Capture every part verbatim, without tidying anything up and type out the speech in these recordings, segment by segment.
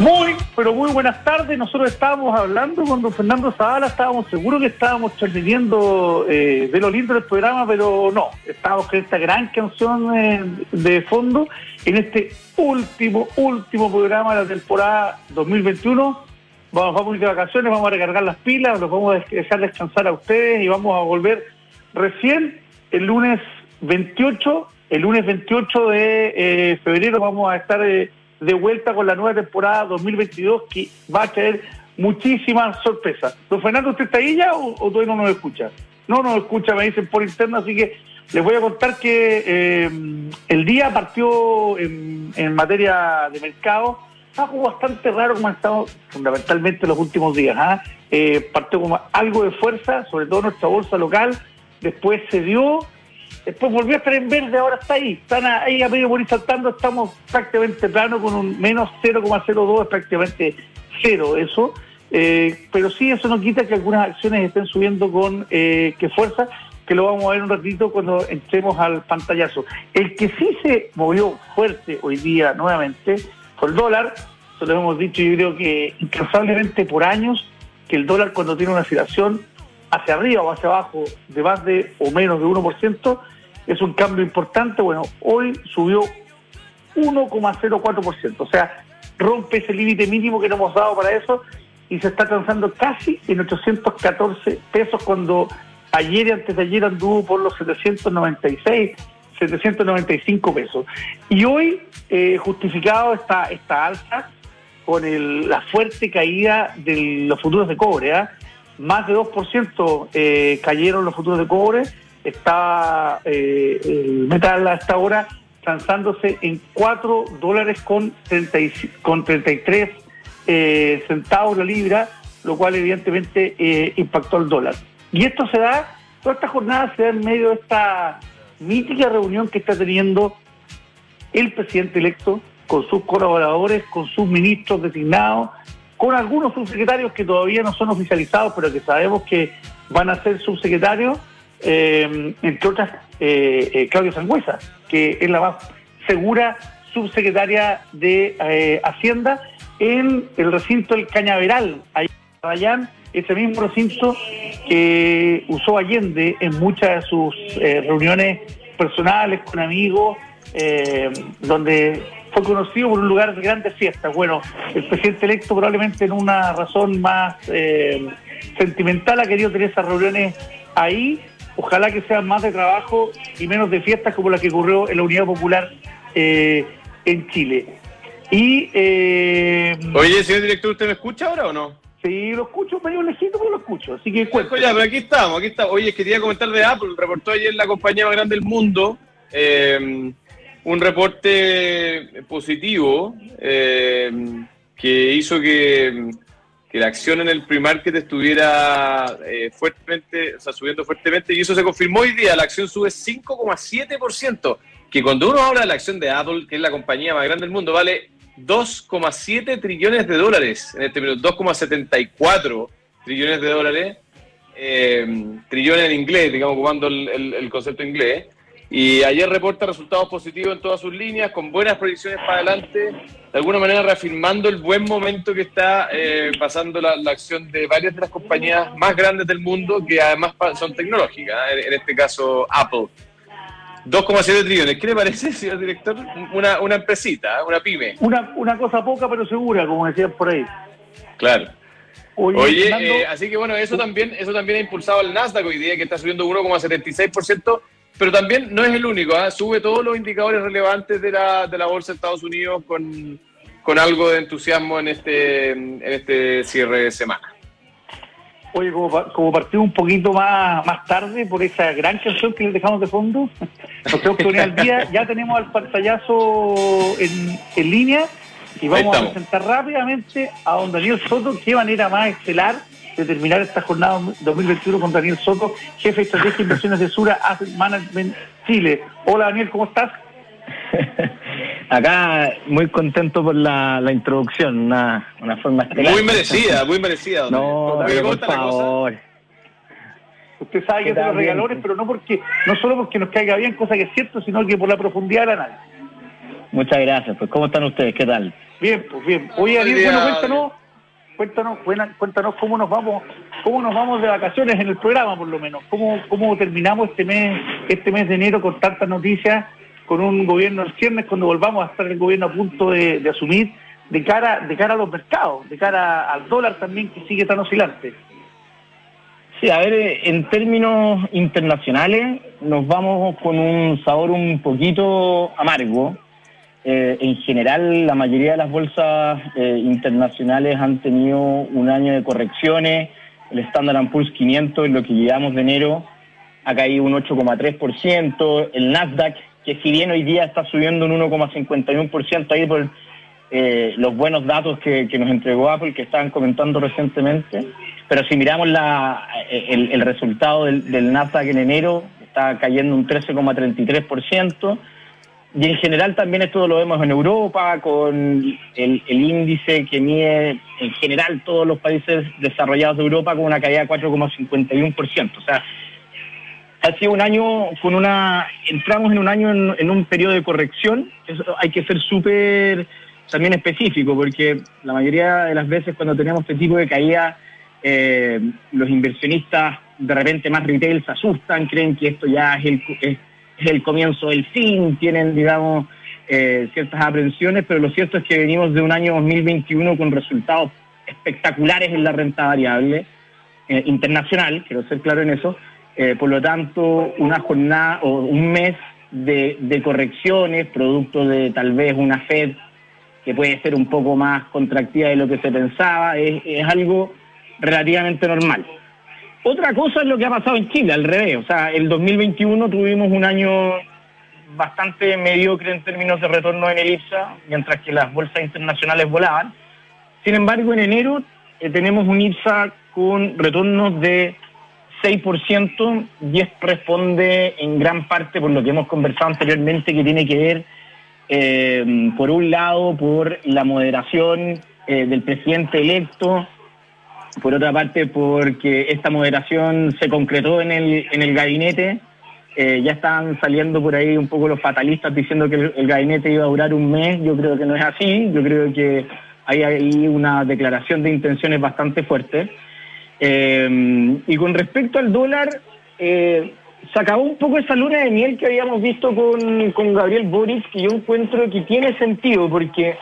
Muy, pero muy buenas tardes. Nosotros estábamos hablando con don Fernando Zavala, estábamos seguros que estábamos transmitiendo eh, de lo lindo del programa, pero no, estábamos con esta gran canción eh, de fondo en este último, último programa de la temporada dos mil veintiuno. Vamos, vamos a ir de vacaciones, vamos a recargar las pilas, los vamos a dejar descansar a ustedes y vamos a volver recién el lunes veintiocho, el lunes veintiocho de eh, febrero vamos a estar eh, de vuelta con la nueva temporada dos mil veintidós, que va a traer muchísimas sorpresas. Don Fernando, ¿usted está ahí ya o, o todavía no nos escucha? No nos escucha, me dicen por interno, así que les voy a contar que eh, el día partió en, en materia de mercado, algo bastante raro como ha estado fundamentalmente los últimos días. ¿eh? Eh, partió con algo de fuerza, sobre todo nuestra bolsa local, después se dio, después volvió a estar en verde, ahora está ahí, están ahí a medio morir saltando, estamos prácticamente plano con un menos cero coma cero dos, es prácticamente cero eso, eh, pero sí, eso no quita que algunas acciones estén subiendo con eh, qué fuerza, que lo vamos a ver un ratito cuando entremos al pantallazo. El que sí se movió fuerte hoy día nuevamente fue el dólar. Eso lo hemos dicho, yo creo que incansablemente por años, que el dólar cuando tiene una oscilación hacia arriba o hacia abajo de más de o menos de uno por ciento, es un cambio importante. Bueno, hoy subió uno coma cero cuatro por ciento, o sea, rompe ese límite mínimo que no hemos dado para eso y se está transando casi en ochocientos catorce pesos, cuando ayer y antes de ayer anduvo por los setecientos noventa y seis, setecientos noventa y cinco pesos. Y hoy, eh, justificado esta, esta alza con el, la fuerte caída de los futuros de cobre, ¿eh? Más de dos por ciento eh, cayeron los futuros de cobre. Está eh, el metal a esta hora transándose en cuatro dólares con treinta y, con treinta y tres eh, centavos la libra, lo cual evidentemente eh, impactó al dólar. Y esto se da, toda esta jornada se da en medio de esta mítica reunión que está teniendo el presidente electo con sus colaboradores, con sus ministros designados, con algunos subsecretarios que todavía no son oficializados, pero que sabemos que van a ser subsecretarios, eh, entre otras eh, eh, Claudio Sangüesa, que es la más segura subsecretaria de eh, Hacienda, en el recinto del Cañaveral, allá en Arrayán, ese mismo recinto que usó Allende en muchas de sus eh, reuniones personales con amigos, eh, donde fue conocido por un lugar de grandes fiestas. Bueno, el presidente electo, probablemente en una razón más eh, sentimental, ha querido tener esas reuniones ahí. Ojalá que sean más de trabajo y menos de fiestas como la que ocurrió en la Unidad Popular eh, en Chile. Y eh, Oye, señor director, ¿usted me escucha ahora o no? Sí, lo escucho, medio lejito, pero lo escucho. Así que cuento. Ya, pero aquí estamos, aquí estamos. Oye, quería comentar de Apple. Reportó ayer la compañía más grande del mundo eh, un reporte positivo eh, que hizo que, que la acción en el pre-market estuviera eh, fuertemente, o sea, subiendo fuertemente, y eso se confirmó hoy día. La acción sube cinco coma siete por ciento, que cuando uno habla de la acción de Apple, que es la compañía más grande del mundo, vale dos coma siete trillones de dólares en este minuto, dos coma setenta y cuatro trillones de dólares, eh, trillones en inglés, digamos, ocupando el, el, el concepto inglés. Y ayer reporta resultados positivos en todas sus líneas, con buenas proyecciones para adelante, de alguna manera reafirmando el buen momento que está eh, pasando la, la acción de varias de las compañías más grandes del mundo, que además son tecnológicas, ¿eh? En este caso Apple. dos coma siete trillones, ¿qué le parece, señor director? Una, una empresita, una pyme. Una, una cosa poca pero segura, como decían por ahí. Claro. Oye, Oye Fernando, eh, así que bueno, eso también, eso también ha impulsado al Nasdaq hoy día, que está subiendo uno coma setenta y seis por ciento, pero también no es el único, ¿eh? Sube todos los indicadores relevantes de la, de la bolsa de Estados Unidos con, con algo de entusiasmo en este, en este cierre de semana. Oye, como, como partió un poquito más, más tarde por esa gran canción que les dejamos de fondo, nos tenemos que unir al día. Ya tenemos al pantallazo en, en línea y vamos a presentar rápidamente a don Daniel Soto. Qué manera más estelar de terminar esta jornada dos mil veintiuno con Daniel Soto, jefe de Estrategia e Inversiones de Sura Asset Management Chile. Hola Daniel, ¿cómo estás? Acá muy contento por la, la introducción, una, una forma estelar. Muy merecida, muy merecida. No, pero por favor. Usted sabe que es de los regalores, pero no porque no solo porque nos caiga bien, cosa que es cierto, sino que por la profundidad del análisis. Muchas gracias. Pues, ¿cómo están ustedes? ¿Qué tal? Bien, pues bien. Oye, Ariel, bueno, cuéntanos, cuéntanos, buena, cuéntanos cómo nos vamos, cómo nos vamos de vacaciones en el programa, por lo menos. Cómo, cómo terminamos este mes, este mes de enero con tantas noticias, con un gobierno en ciernes, cuando volvamos a estar el gobierno a punto de, de asumir, de cara, de cara a los mercados, de cara al dólar también que sigue tan oscilante. Sí, a ver, en términos internacionales nos vamos con un sabor un poquito amargo. Eh, en general, la mayoría de las bolsas eh, internacionales han tenido un año de correcciones. El Standard and Poor's quinientos, en lo que llevamos de enero, ha caído un ocho coma tres por ciento. El Nasdaq, que si bien hoy día está subiendo un uno coma cincuenta y uno por ciento ahí por eh, los buenos datos que, que nos entregó Apple, que estaban comentando recientemente. Pero si miramos la, el, el resultado del, del Nasdaq en enero, está cayendo un trece coma treinta y tres por ciento. Y en general también esto lo vemos en Europa, con el, el índice que mide en general todos los países desarrollados de Europa con una caída de cuatro coma cincuenta y uno por ciento. O sea, ha sido un año con una... Entramos en un año en, en un periodo de corrección. Eso hay que ser súper también específico, porque la mayoría de las veces cuando tenemos este tipo de caída, eh, los inversionistas de repente más retail se asustan, creen que esto ya es el... Es, es el comienzo del fin, tienen, digamos, eh, ciertas aprensiones, pero lo cierto es que venimos de un año dos mil veintiuno con resultados espectaculares en la renta variable eh, internacional, quiero ser claro en eso, eh, por lo tanto, una jornada o un mes de, de correcciones, producto de tal vez una Fed que puede ser un poco más contractiva de lo que se pensaba, es, es algo relativamente normal. Otra cosa es lo que ha pasado en Chile, al revés. O sea, el dos mil veintiuno tuvimos un año bastante mediocre en términos de retorno en el I P S A, mientras que las bolsas internacionales volaban. Sin embargo, en enero eh, tenemos un I P S A con retornos de seis por ciento y esto responde en gran parte por lo que hemos conversado anteriormente, que tiene que ver, eh, por un lado, por la moderación eh, del presidente electo. Por otra parte, porque esta moderación se concretó en el en el gabinete. Eh, ya están saliendo por ahí un poco los fatalistas diciendo que el, el gabinete iba a durar un mes. Yo creo que no es así. Yo creo que hay ahí una declaración de intenciones bastante fuerte. Eh, y con respecto al dólar, eh, se acabó un poco esa luna de miel que habíamos visto con, con Gabriel Boric, que yo encuentro que tiene sentido, porque...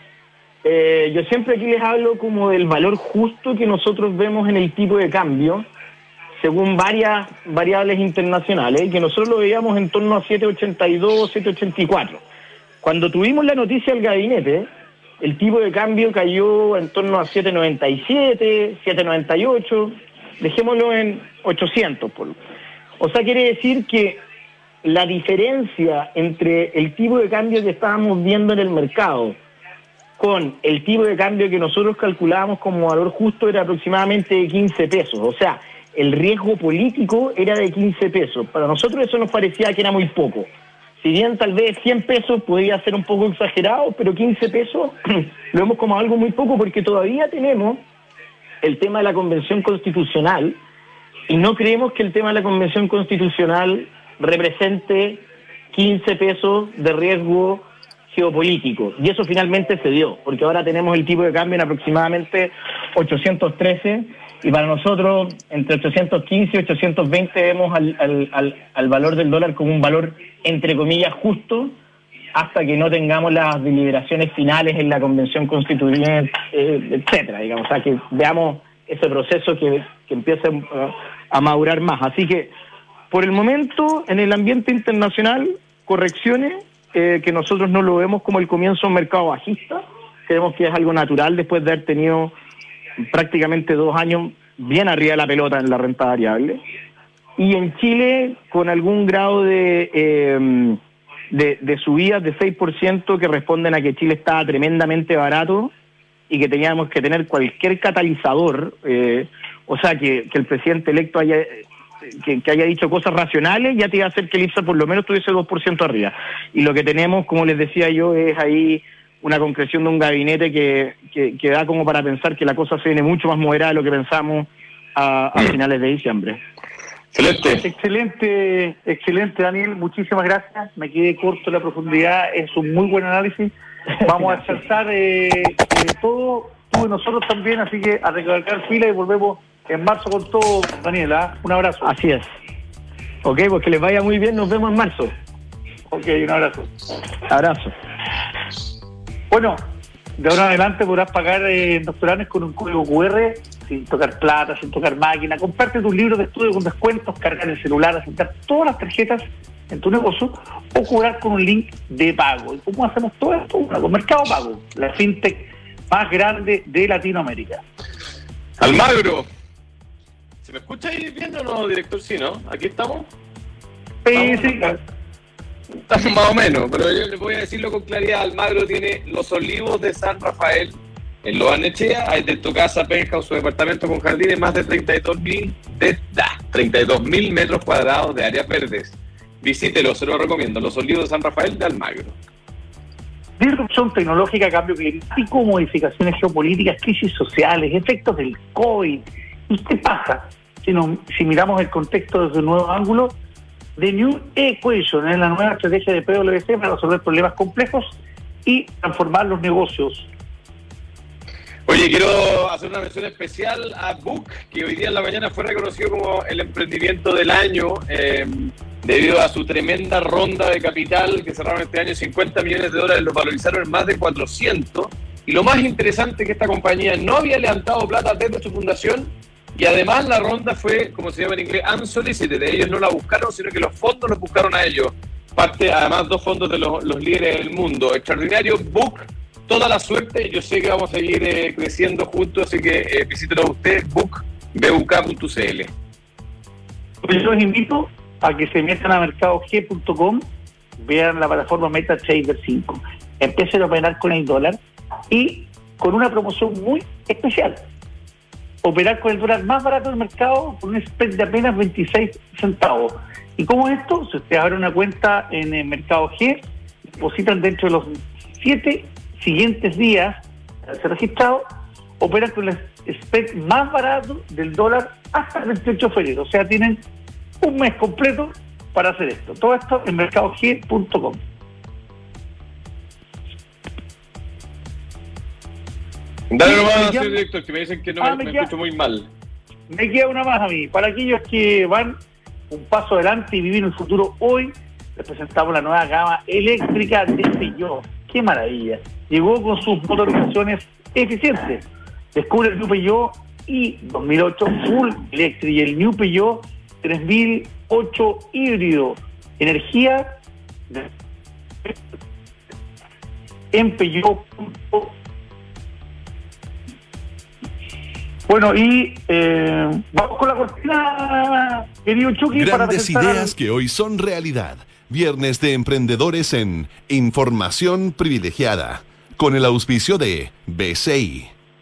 Eh, yo siempre aquí les hablo como del valor justo que nosotros vemos en el tipo de cambio, según varias variables internacionales, que nosotros lo veíamos en torno a siete ochenta y dos, siete ochenta y cuatro. Cuando tuvimos la noticia del gabinete, el tipo de cambio cayó en torno a siete noventa y siete, siete noventa y ocho, dejémoslo en ochocientos. Por... O sea, quiere decir que la diferencia entre el tipo de cambio que estábamos viendo en el mercado con el tipo de cambio que nosotros calculábamos como valor justo era aproximadamente de quince pesos. O sea, el riesgo político era de quince pesos. Para nosotros eso nos parecía que era muy poco. Si bien tal vez cien pesos podría ser un poco exagerado, pero quince pesos lo vemos como algo muy poco, porque todavía tenemos el tema de la Convención Constitucional y no creemos que el tema de la Convención Constitucional represente quince pesos de riesgo geopolítico, y eso finalmente se dio, porque ahora tenemos el tipo de cambio en aproximadamente ochocientos trece, y para nosotros entre ochocientos quince y ochocientos veinte vemos al, al, al, al valor del dólar como un valor entre comillas justo, hasta que no tengamos las deliberaciones finales en la Convención Constituyente, eh, etcétera, digamos, o sea, que veamos ese proceso que, que empiece a, a madurar más. Así que, por el momento, en el ambiente internacional, correcciones, Eh, que nosotros no lo vemos como el comienzo de un mercado bajista, creemos que es algo natural después de haber tenido prácticamente dos años bien arriba de la pelota en la renta variable, y en Chile con algún grado de, eh, de, de subidas de seis por ciento que responden a que Chile estaba tremendamente barato y que teníamos que tener cualquier catalizador, eh, o sea, que, que el presidente electo haya... Que, que haya dicho cosas racionales, ya te iba a hacer que el I P S A por lo menos tuviese dos por ciento arriba. Y lo que tenemos, como les decía yo, es ahí una concreción de un gabinete que, que, que da como para pensar que la cosa se viene mucho más moderada de lo que pensamos a, a finales de diciembre. Excelente. Excelente, excelente, Daniel. Muchísimas gracias. Me quedé corto en la profundidad. Es un muy buen análisis. Vamos a descansar eh, eh, todo, tú y nosotros también, así que a recargar fila y volvemos en marzo con todo, Daniela. ¿eh? Un abrazo. Así es. Ok, pues que les vaya muy bien, nos vemos en marzo. Ok, un abrazo. Abrazo. Bueno, de ahora en adelante podrás pagar eh, en Doctoranes con un código cu erre, sin tocar plata, sin tocar máquina, comprarte tus libros de estudio con descuentos, cargar el celular, aceptar todas las tarjetas en tu negocio o cobrar con un link de pago. ¿Y cómo hacemos todo esto? Bueno, con Mercado Pago, la fintech más grande de Latinoamérica. Almagro, ¿se me escucha ahí bien o no, director? Sí, ¿no? ¿Aquí estamos? Sí, sí. Estamos más o menos, pero yo les voy a decirlo con claridad. Almagro tiene Los Olivos de San Rafael en Loanechea, hay de tu casa, penja o su departamento con jardines, más de treinta y dos mil de, da, treinta y dos mil metros cuadrados de áreas verdes. Visítelo, se lo recomiendo. Los Olivos de San Rafael de Almagro. Disrupción tecnológica, cambio climático, modificaciones geopolíticas, crisis sociales, efectos del COVID. ¿Y qué pasa si, no, si miramos el contexto desde un nuevo ángulo? The New Equation es la nueva estrategia de P W C para resolver problemas complejos y transformar los negocios. Oye, quiero hacer una mención especial a Book, que hoy día en la mañana fue reconocido como el emprendimiento del año eh, debido a su tremenda ronda de capital que cerraron este año. Cincuenta millones de dólares, los valorizaron en más de cuatrocientos. Y lo más interesante es que esta compañía no había levantado plata desde su fundación. Y además la ronda fue, como se llama en inglés, unsolicited. Ellos no la buscaron, sino que los fondos los buscaron a ellos. Parte, además, dos fondos de los, los líderes del mundo. Extraordinario. Book, toda la suerte. Yo sé que vamos a seguir eh, creciendo juntos, así que eh, visítelo a usted, book, b u k punto c l. Yo los invito a que se metan a mercado g punto com, vean la plataforma MetaTrader cinco, empiecen a operar con el dólar y con una promoción muy especial. Operar con el dólar más barato del mercado con un spread de apenas veintiséis centavos. ¿Y cómo es esto? Si ustedes abren una cuenta en el Mercado G, depositan dentro de los siete siguientes días al ser registrado, operan con el spread más barato del dólar hasta el veintiocho de febrero. O sea, tienen un mes completo para hacer esto. Todo esto en mercado g punto com. Dale nomás, señor director, que me dicen que no ah, me, me, me escucho muy mal. Me queda una más a mí. Para aquellos que van un paso adelante y vivir el futuro hoy, les presentamos la nueva gama eléctrica de Peugeot. ¡Qué maravilla! Llegó con sus motorizaciones eficientes. Descubre el New Peugeot i dos mil ocho Full Electric y el New Peugeot tres mil ocho híbrido. Energía de... en Peugeot. Bueno, y eh, vamos con la cortina, querido Chucky. Grandes para ideas que hoy son realidad. Viernes de Emprendedores en Información Privilegiada, con el auspicio de B C I.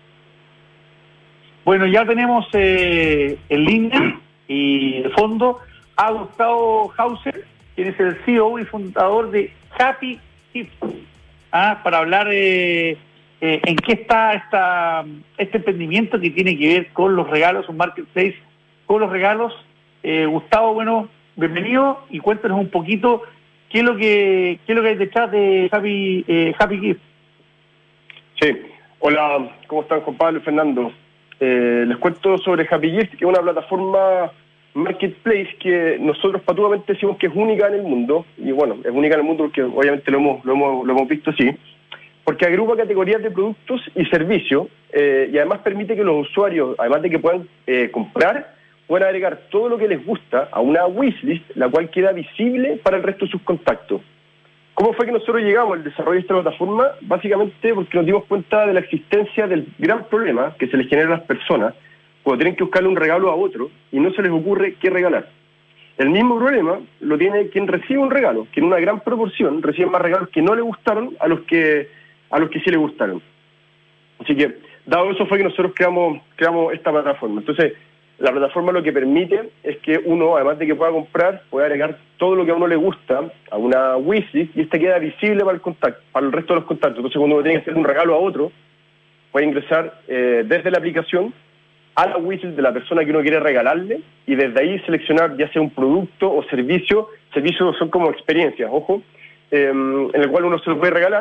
Bueno, ya tenemos eh, en línea y de fondo a Gustavo Hauser, quien es el C E O y fundador de Happy Gift, ¿ah? para hablar eh, eh, en qué está esta, este emprendimiento que tiene que ver con los regalos, un marketplace con los regalos. Eh, Gustavo, bueno, bienvenido y cuéntanos un poquito qué es lo que qué es lo que hay detrás de Happy, eh, Happy Gift. Sí, hola, ¿cómo están, Juan Pablo y Fernando? Eh, les cuento sobre Happy Gift, que es una plataforma marketplace que nosotros patudamente decimos que es única en el mundo, y bueno, es única en el mundo porque obviamente lo hemos, lo hemos, lo hemos visto así, porque agrupa categorías de productos y servicios, eh, y además permite que los usuarios, además de que puedan eh, comprar, pueden agregar todo lo que les gusta a una wishlist, la cual queda visible para el resto de sus contactos. ¿Cómo fue que nosotros llegamos al desarrollo de esta plataforma? Básicamente porque nos dimos cuenta de la existencia del gran problema que se les genera a las personas cuando tienen que buscarle un regalo a otro y no se les ocurre qué regalar. El mismo problema lo tiene quien recibe un regalo, que en una gran proporción recibe más regalos que no le gustaron a los que a los que sí le gustaron. Así que, dado eso, fue que nosotros creamos, creamos esta plataforma. Entonces, la plataforma lo que permite es que uno, además de que pueda comprar, pueda agregar todo lo que a uno le gusta a una wishlist y esta queda visible para el contacto, para el resto de los contactos. Entonces, cuando uno tiene que hacer un regalo a otro, puede ingresar eh, desde la aplicación a la wishlist de la persona que uno quiere regalarle y desde ahí seleccionar ya sea un producto o servicio. Servicios son como experiencias, ojo, eh, en el cual uno se lo puede regalar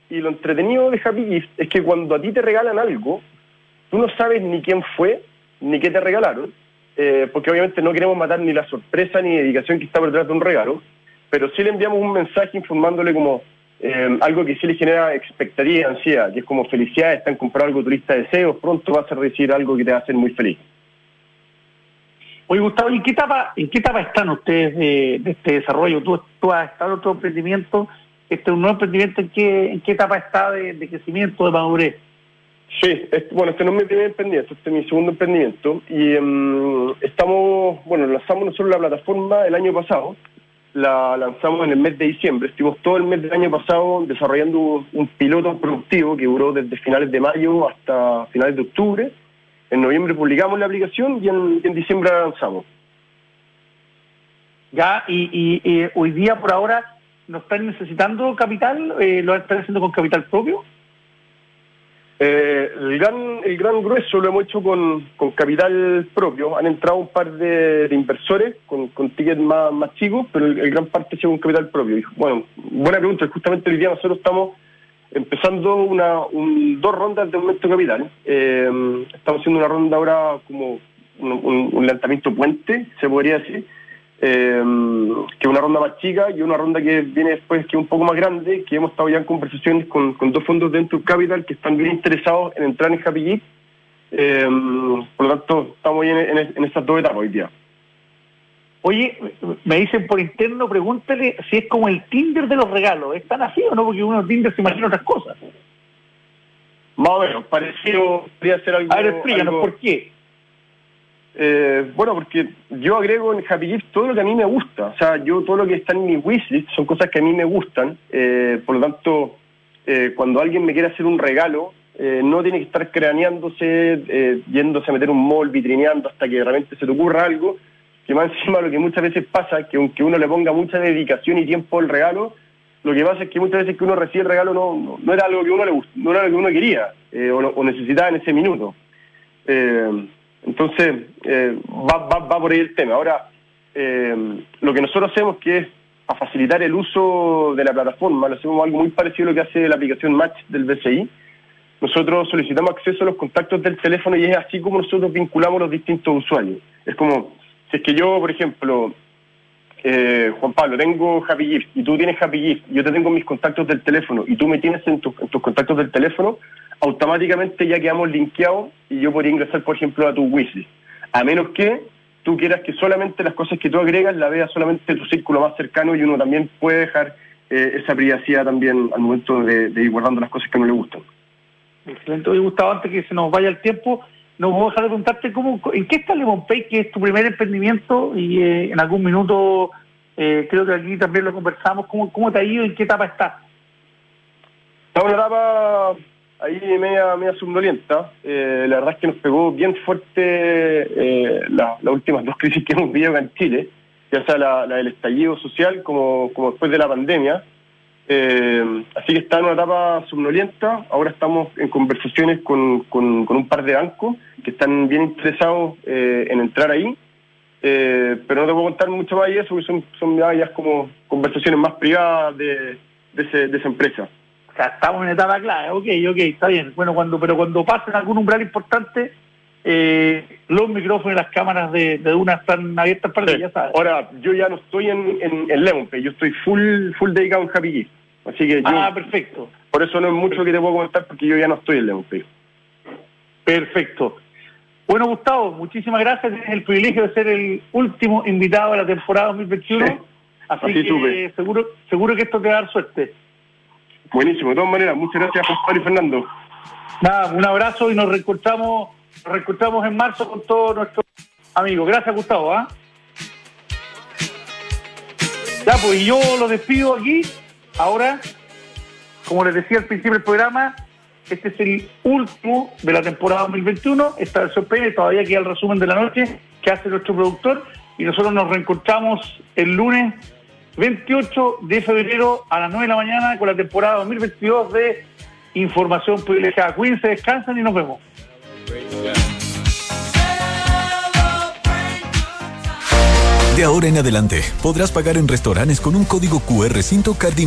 y lo entretenido de Happy Gift es que cuando a ti te regalan algo, tú no sabes ni quién fue, ni qué te regalaron, eh, porque obviamente no queremos matar ni la sorpresa ni dedicación que está por detrás de un regalo, pero sí le enviamos un mensaje informándole como eh, algo que sí le genera expectativa y ansiedad, que es como felicidad, están comprando algo tu lista de deseos, pronto vas a recibir algo que te va a hacer muy feliz. Oye, Gustavo, ¿en qué etapa, en qué etapa están ustedes de, de este desarrollo? ¿Tú, tú has estado en otro emprendimiento? ¿Este es un nuevo emprendimiento? ¿En qué, en qué etapa está de, de crecimiento, de madurez? Sí, es, bueno, este no es mi primer emprendimiento, este es mi segundo emprendimiento. Y um, estamos, bueno, lanzamos nosotros la plataforma el año pasado, la lanzamos en el mes de diciembre, estuvimos todo el mes del año pasado desarrollando un, un piloto productivo que duró desde finales de mayo hasta finales de octubre. En noviembre publicamos la aplicación y en, en diciembre la lanzamos. Ya, y, y, y hoy día por ahora no están necesitando capital, eh, lo están haciendo con capital propio. Eh, el gran el gran grueso lo hemos hecho con, con capital propio. Han entrado un par de, de inversores con, con tickets más, más chicos, pero el, el gran parte ha sido con capital propio. Y, bueno, buena pregunta. Justamente hoy día nosotros estamos empezando una un, dos rondas de aumento de capital. Eh, estamos haciendo una ronda ahora como un, un, un lanzamiento puente, se podría decir, eh, que una ronda más chica y una ronda que viene después que es un poco más grande, que hemos estado ya en conversaciones con, con dos fondos de Venture Capital que están bien interesados en entrar en Happy Gift. Eh, por lo tanto, estamos ahí en, en, en estas dos etapas hoy día. Oye, me dicen por interno, pregúntale si es como el Tinder de los regalos. ¿Es tan así o no? Porque uno Tinder se imagina otras cosas. Más o menos, parecido, podría ser algo... A ver, explícanos, algo, ¿por qué? Eh, bueno, porque yo agrego en Happy Gift todo lo que a mí me gusta. O sea, yo todo lo que está en mi wishlist son cosas que a mí me gustan. Eh, por lo tanto, eh, cuando alguien me quiere hacer un regalo, eh, no tiene que estar craneándose, eh, yéndose a meter un mall, vitrineando hasta que realmente se te ocurra algo. Que más encima lo que muchas veces pasa, que aunque uno le ponga mucha dedicación y tiempo al regalo, lo que pasa es que muchas veces que uno recibe el regalo no, no, no era algo que uno le gusta, no era lo que uno quería eh, o, o necesitaba en ese minuto. Eh, entonces, eh, va, va, va por ahí el tema. Ahora, eh, lo que nosotros hacemos que es a facilitar el uso de la plataforma, lo hacemos algo muy parecido a lo que hace la aplicación Match del B C I. Nosotros solicitamos acceso a los contactos del teléfono y es así como nosotros vinculamos los distintos usuarios. Es como... Si es que yo, por ejemplo, eh, Juan Pablo, tengo Happy Gift y tú tienes Happy Gift, yo te tengo mis contactos del teléfono y tú me tienes en, tu, en tus contactos del teléfono, automáticamente ya quedamos linkeados y yo podría ingresar, por ejemplo, a tu wishlist. A menos que tú quieras que solamente las cosas que tú agregas la veas solamente en tu círculo más cercano y uno también puede dejar eh, esa privacidad también al momento de, de ir guardando las cosas que no le gustan. Excelente. Oye, Gustavo, antes que se nos vaya el tiempo, no voy a dejar de preguntarte cómo, en qué está Lemon Pay, que es tu primer emprendimiento, y eh, en algún minuto eh, creo que aquí también lo conversamos. ¿Cómo, cómo te ha ido? ¿En qué etapa estás? Está una etapa ahí media, media somnolienta. Eh, la verdad es que nos pegó bien fuerte eh, la, las últimas dos crisis que hemos vivido acá en Chile, ya sea la, la del estallido social como, como después de la pandemia. Eh, así que está en una etapa somnolienta. Ahora estamos en conversaciones con, con, con un par de bancos que están bien interesados eh, en entrar ahí, eh, pero no te puedo contar mucho más de eso porque son, son ya como conversaciones más privadas de, de, ese, de esa empresa. O sea, estamos en etapa clave, ok, ok, está bien. Bueno, cuando pero cuando pasen algún umbral importante, eh, los micrófonos y las cámaras de, de Duna están abiertas para sí. ti, ya sabes. Ahora, yo ya no estoy en, en, en Lemon Pay, yo estoy full full dedicado en Happy Gift. Así que yo, ah, perfecto. Por eso no es mucho que te puedo comentar porque yo ya no estoy en Lemon Pay. Perfecto. Bueno, Gustavo, muchísimas gracias. Tienes el privilegio de ser el último invitado de la temporada dos mil veintiuno. Sí. Así, Así que supe. seguro seguro que esto te va a dar suerte. Buenísimo, de todas maneras. Muchas gracias, Juan Pablo y Fernando. Nada, un abrazo y nos reencontramos, nos reencontramos en marzo con todos nuestros amigos. Gracias, Gustavo. ¿eh? Ya, pues, y yo lo despido aquí. Ahora, como les decía al principio del programa, este es el último de la temporada dos mil veintiuno. Esta versión P todavía queda el resumen de la noche que hace nuestro productor. Y nosotros nos reencontramos el lunes veintiocho de febrero a las nueve de la mañana con la temporada dos mil veintidós de Información Privilegiada. Cuídense, descansen y nos vemos. De ahora en adelante, podrás pagar en restaurantes con un código Q R sin tocar dinero.